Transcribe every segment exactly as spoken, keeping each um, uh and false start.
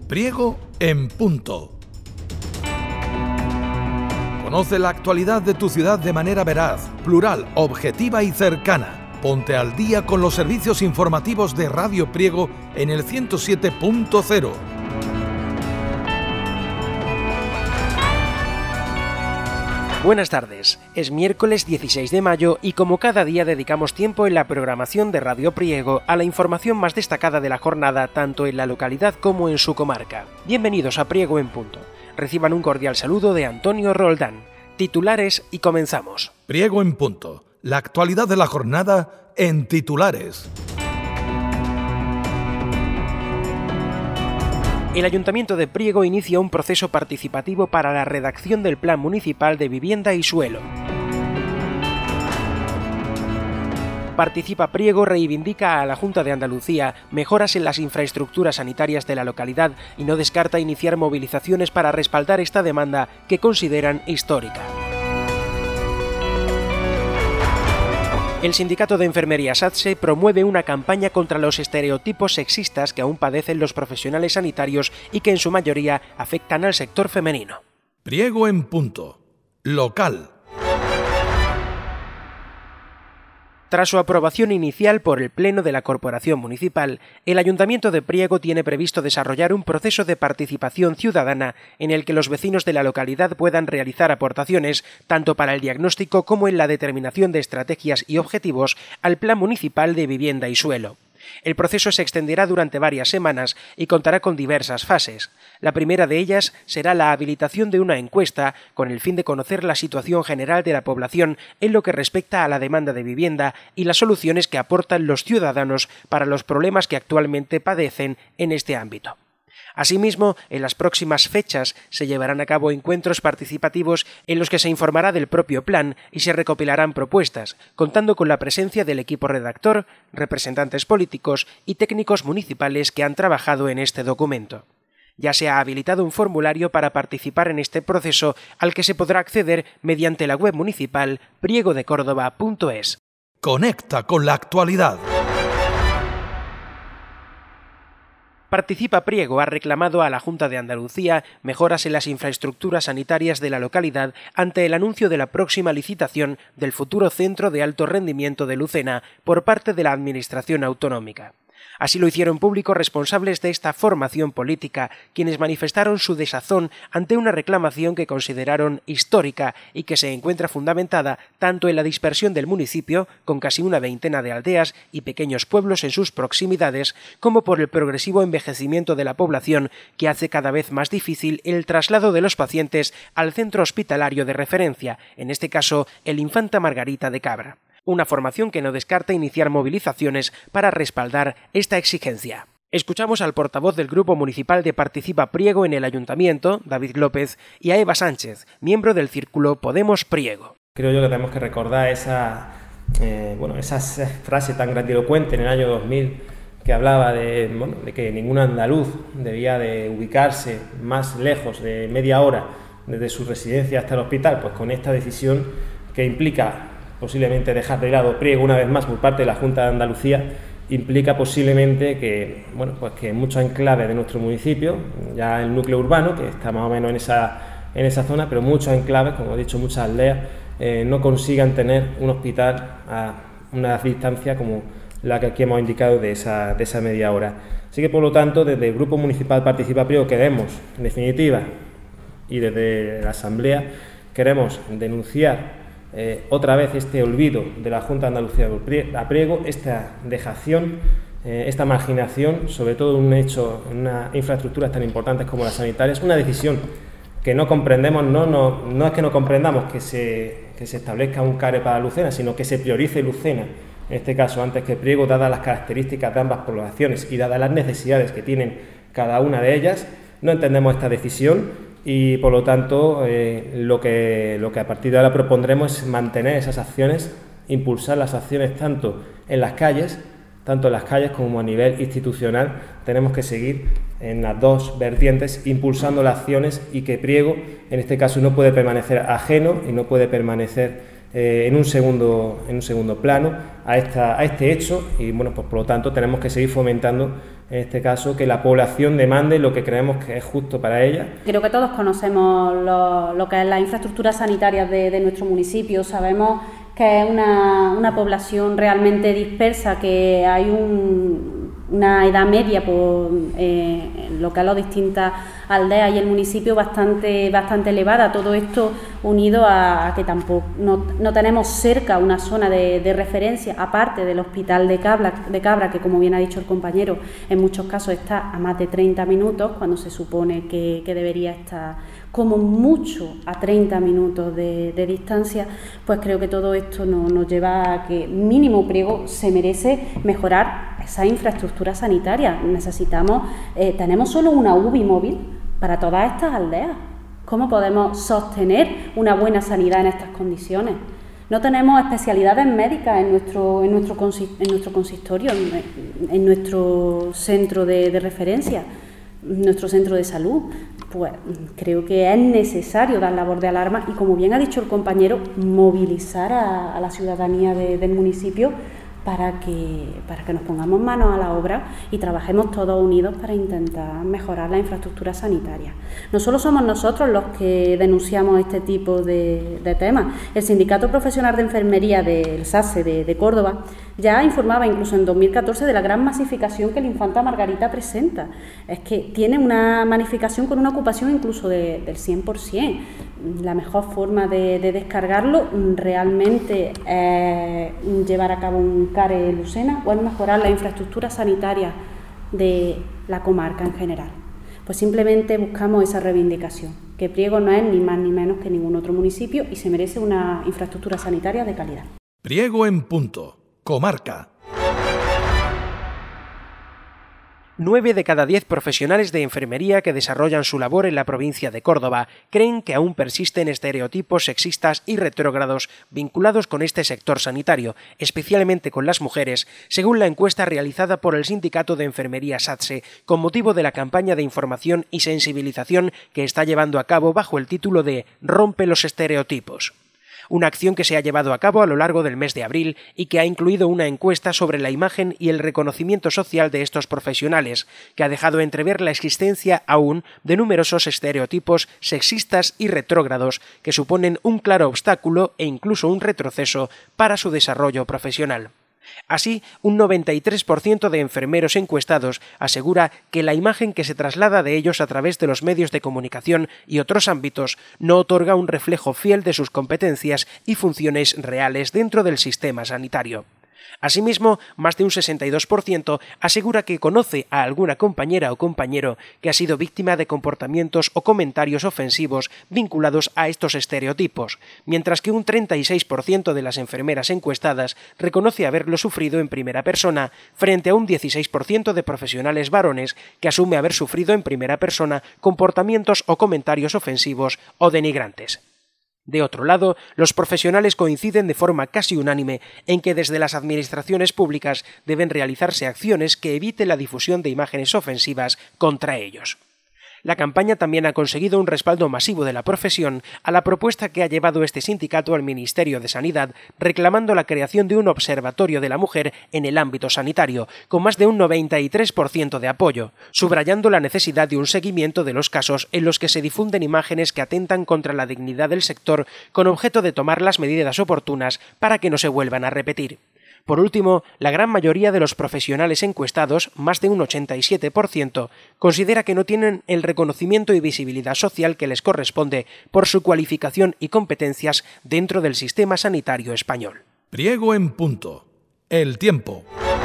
Priego en punto. Conoce la actualidad de tu ciudad de manera veraz, plural, objetiva y cercana. Ponte al día con los servicios informativos de Radio Priego en el ciento siete punto cero. Buenas tardes, es miércoles dieciséis de mayo y como cada día dedicamos tiempo en la programación de Radio Priego a la información más destacada de la jornada tanto en la localidad como en su comarca. Bienvenidos a Priego en punto. Reciban un cordial saludo de Antonio Roldán. Titulares y comenzamos. Priego en punto. La actualidad de la jornada en titulares. El Ayuntamiento de Priego inicia un proceso participativo para la redacción del Plan Municipal de Vivienda y Suelo. Participa Priego reivindica a la Junta de Andalucía mejoras en las infraestructuras sanitarias de la localidad y no descarta iniciar movilizaciones para respaldar esta demanda que consideran histórica. El Sindicato de Enfermería SATSE promueve una campaña contra los estereotipos sexistas que aún padecen los profesionales sanitarios y que en su mayoría afectan al sector femenino. Priego en punto. Local. Tras su aprobación inicial por el Pleno de la Corporación Municipal, el Ayuntamiento de Priego tiene previsto desarrollar un proceso de participación ciudadana en el que los vecinos de la localidad puedan realizar aportaciones tanto para el diagnóstico como en la determinación de estrategias y objetivos al Plan Municipal de Vivienda y Suelo. El proceso se extenderá durante varias semanas y contará con diversas fases. La primera de ellas será la habilitación de una encuesta con el fin de conocer la situación general de la población en lo que respecta a la demanda de vivienda y las soluciones que aportan los ciudadanos para los problemas que actualmente padecen en este ámbito. Asimismo, en las próximas fechas se llevarán a cabo encuentros participativos en los que se informará del propio plan y se recopilarán propuestas, contando con la presencia del equipo redactor, representantes políticos y técnicos municipales que han trabajado en este documento. Ya se ha habilitado un formulario para participar en este proceso al que se podrá acceder mediante la web municipal priego de córdoba punto es. Conecta con la actualidad. Participa Priego ha reclamado a la Junta de Andalucía mejoras en las infraestructuras sanitarias de la localidad ante el anuncio de la próxima licitación del futuro Centro de Alto Rendimiento de Lucena por parte de la Administración Autonómica. Así lo hicieron público responsables de esta formación política, quienes manifestaron su desazón ante una reclamación que consideraron histórica y que se encuentra fundamentada tanto en la dispersión del municipio, con casi una veintena de aldeas y pequeños pueblos en sus proximidades, como por el progresivo envejecimiento de la población que hace cada vez más difícil el traslado de los pacientes al centro hospitalario de referencia, en este caso el Infanta Margarita de Cabra. Una formación que no descarta iniciar movilizaciones para respaldar esta exigencia. Escuchamos al portavoz del Grupo Municipal de Participa Priego en el Ayuntamiento, David López, y a Eva Sánchez, miembro del Círculo Podemos Priego. Creo yo que tenemos que recordar esa, eh, bueno, esa frase tan grandilocuente en el año dos mil que hablaba de, bueno, de que ningún andaluz debía de ubicarse más lejos de media hora desde su residencia hasta el hospital, pues con esta decisión que implica posiblemente dejar de lado Priego una vez más por parte de la Junta de Andalucía, implica posiblemente que, bueno, pues que muchos enclaves de nuestro municipio, ya el núcleo urbano, que está más o menos en esa, en esa zona, pero muchos enclaves, como he dicho, muchas aldeas, eh, no consigan tener un hospital a una distancia como la que aquí hemos indicado de esa, de esa media hora. Así que, por lo tanto, desde el Grupo Municipal Participa Priego queremos, en definitiva, y desde la Asamblea, queremos denunciar Eh, otra vez este olvido de la Junta de Andalucía a Priego, esta dejación, eh, esta marginación, sobre todo en un hecho, en unas infraestructuras tan importantes como las sanitarias, una decisión que no comprendemos, no, no, no es que no comprendamos que se, que se establezca un C A R E para Lucena, sino que se priorice Lucena, en este caso antes que Priego, dadas las características de ambas poblaciones y dadas las necesidades que tienen cada una de ellas. No entendemos esta decisión. Y por lo tanto, eh, lo que, lo que a partir de ahora propondremos es mantener esas acciones, impulsar las acciones tanto en las calles, tanto en las calles como a nivel institucional. Tenemos que seguir en las dos vertientes impulsando las acciones y que Priego, en este caso, no puede permanecer ajeno y no puede permanecer eh, en, un segundo, en un segundo plano a, esta, a este hecho y, bueno, pues por lo tanto tenemos que seguir fomentando en este caso que la población demande lo que creemos que es justo para ella. Creo que todos conocemos lo, lo que es la infraestructura sanitaria de, de nuestro municipio, sabemos que es una, una población realmente dispersa, que hay un, una edad media por eh, lo que es las distintas aldeas y el municipio bastante, bastante elevada. Todo esto unido a, a que tampoco no, no tenemos cerca una zona de, de referencia, aparte del hospital de Cabra, de Cabra, que como bien ha dicho el compañero, en muchos casos está a más de treinta minutos, cuando se supone que, que debería estar como mucho a treinta minutos de, de distancia. Pues creo que todo esto nos, nos lleva a que mínimo Priego se merece mejorar esa infraestructura sanitaria. Necesitamos, eh, tenemos solo una U B I móvil para todas estas aldeas. ¿Cómo podemos sostener una buena sanidad en estas condiciones? No tenemos especialidades médicas en nuestro, en nuestro, en nuestro consistorio, en, en nuestro centro de, de referencia, nuestro centro de salud. Pues creo que es necesario dar labor de alarma y, como bien ha dicho el compañero, movilizar a, a la ciudadanía de, del municipio para que, para que nos pongamos manos a la obra y trabajemos todos unidos para intentar mejorar la infraestructura sanitaria. No solo somos nosotros los que denunciamos este tipo de, de temas. El Sindicato Profesional de Enfermería del S A C E de, de Córdoba ya informaba incluso en dos mil catorce de la gran masificación que el Infanta Margarita presenta. Es que tiene una masificación con una ocupación incluso de, del cien por ciento. La mejor forma de, de descargarlo realmente es llevar a cabo un C A R E Lucena o es mejorar la infraestructura sanitaria de la comarca en general. Pues simplemente buscamos esa reivindicación, que Priego no es ni más ni menos que ningún otro municipio y se merece una infraestructura sanitaria de calidad. Priego en punto. Comarca. Nueve de cada diez profesionales de enfermería que desarrollan su labor en la provincia de Córdoba creen que aún persisten estereotipos sexistas y retrógrados vinculados con este sector sanitario, especialmente con las mujeres, según la encuesta realizada por el Sindicato de Enfermería SATSE con motivo de la campaña de información y sensibilización que está llevando a cabo bajo el título de Rompe los estereotipos. Una acción que se ha llevado a cabo a lo largo del mes de abril y que ha incluido una encuesta sobre la imagen y el reconocimiento social de estos profesionales, que ha dejado entrever la existencia aún de numerosos estereotipos sexistas y retrógrados que suponen un claro obstáculo e incluso un retroceso para su desarrollo profesional. Así, un noventa y tres por ciento de enfermeros encuestados asegura que la imagen que se traslada de ellos a través de los medios de comunicación y otros ámbitos no otorga un reflejo fiel de sus competencias y funciones reales dentro del sistema sanitario. Asimismo, más de un sesenta y dos por ciento asegura que conoce a alguna compañera o compañero que ha sido víctima de comportamientos o comentarios ofensivos vinculados a estos estereotipos, mientras que un treinta y seis por ciento de las enfermeras encuestadas reconoce haberlo sufrido en primera persona, frente a un dieciséis por ciento de profesionales varones que asume haber sufrido en primera persona comportamientos o comentarios ofensivos o denigrantes. De otro lado, los profesionales coinciden de forma casi unánime en que desde las administraciones públicas deben realizarse acciones que eviten la difusión de imágenes ofensivas contra ellos. La campaña también ha conseguido un respaldo masivo de la profesión a la propuesta que ha llevado este sindicato al Ministerio de Sanidad, reclamando la creación de un observatorio de la mujer en el ámbito sanitario, con más de un noventa y tres por ciento de apoyo, subrayando la necesidad de un seguimiento de los casos en los que se difunden imágenes que atentan contra la dignidad del sector, con objeto de tomar las medidas oportunas para que no se vuelvan a repetir. Por último, la gran mayoría de los profesionales encuestados, más de un ochenta y siete por ciento, considera que no tienen el reconocimiento y visibilidad social que les corresponde por su cualificación y competencias dentro del sistema sanitario español. Priego en punto. El tiempo.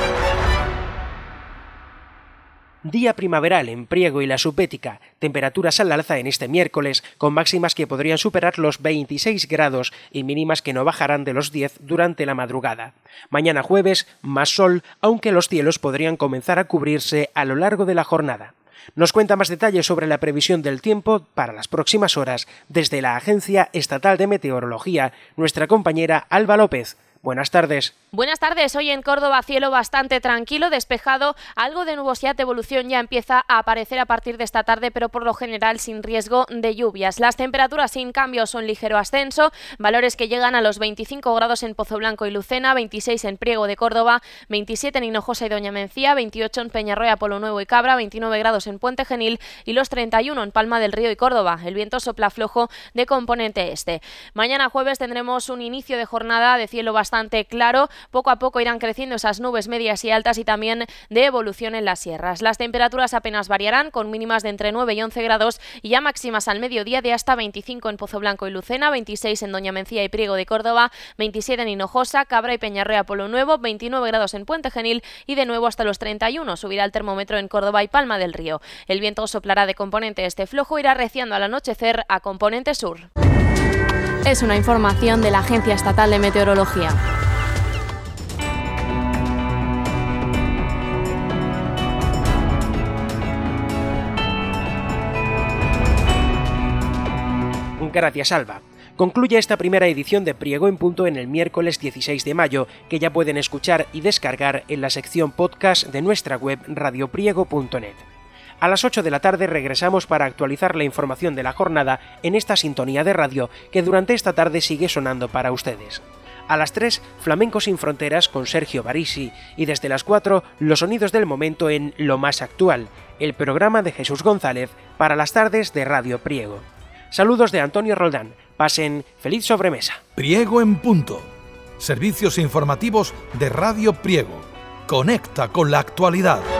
Día primaveral en Priego y la Subbética, temperaturas al alza en este miércoles, con máximas que podrían superar los veintiséis grados y mínimas que no bajarán de los diez durante la madrugada. Mañana jueves, más sol, aunque los cielos podrían comenzar a cubrirse a lo largo de la jornada. Nos cuenta más detalles sobre la previsión del tiempo para las próximas horas desde la Agencia Estatal de Meteorología, nuestra compañera Alba López. Buenas tardes. Buenas tardes. Hoy en Córdoba cielo bastante tranquilo, despejado, algo de nubosidad de evolución ya empieza a aparecer a partir de esta tarde, pero por lo general sin riesgo de lluvias. Las temperaturas sin cambios son ligero ascenso, valores que llegan a los veinticinco grados en Pozoblanco y Lucena, veintiséis en Priego de Córdoba, veintisiete en Hinojosa y Doña Mencía, veintiocho en Peñarroya, Polo Nuevo y Cabra, veintinueve grados en Puente Genil y los treinta y uno en Palma del Río y Córdoba. El viento sopla flojo de componente este. Mañana jueves tendremos un inicio de jornada de cielo bastante claro. Poco a poco irán creciendo esas nubes medias y altas y también de evolución en las sierras. Las temperaturas apenas variarán, con mínimas de entre nueve y once grados y ya máximas al mediodía de hasta veinticinco en Pozoblanco y Lucena, veintiséis en Doña Mencía y Priego de Córdoba, veintisiete en Hinojosa, Cabra y Peñarroya, Polo Nuevo, veintinueve grados en Puente Genil y de nuevo hasta los treinta y uno. Subirá el termómetro en Córdoba y Palma del Río. El viento soplará de componente este flojo, irá reciando al anochecer a componente sur. Es una información de la Agencia Estatal de Meteorología. Gracias, Alba. Concluye esta primera edición de Priego en Punto en el miércoles dieciséis de mayo, que ya pueden escuchar y descargar en la sección podcast de nuestra web radio priego punto net. A las ocho de la tarde regresamos para actualizar la información de la jornada en esta sintonía de radio que durante esta tarde sigue sonando para ustedes. A las tres, Flamenco sin Fronteras con Sergio Barisi y desde las cuatro, los sonidos del momento en Lo Más Actual, el programa de Jesús González para las tardes de Radio Priego. Saludos de Antonio Roldán. Pasen feliz sobremesa. Priego en Punto. Servicios informativos de Radio Priego. Conecta con la actualidad.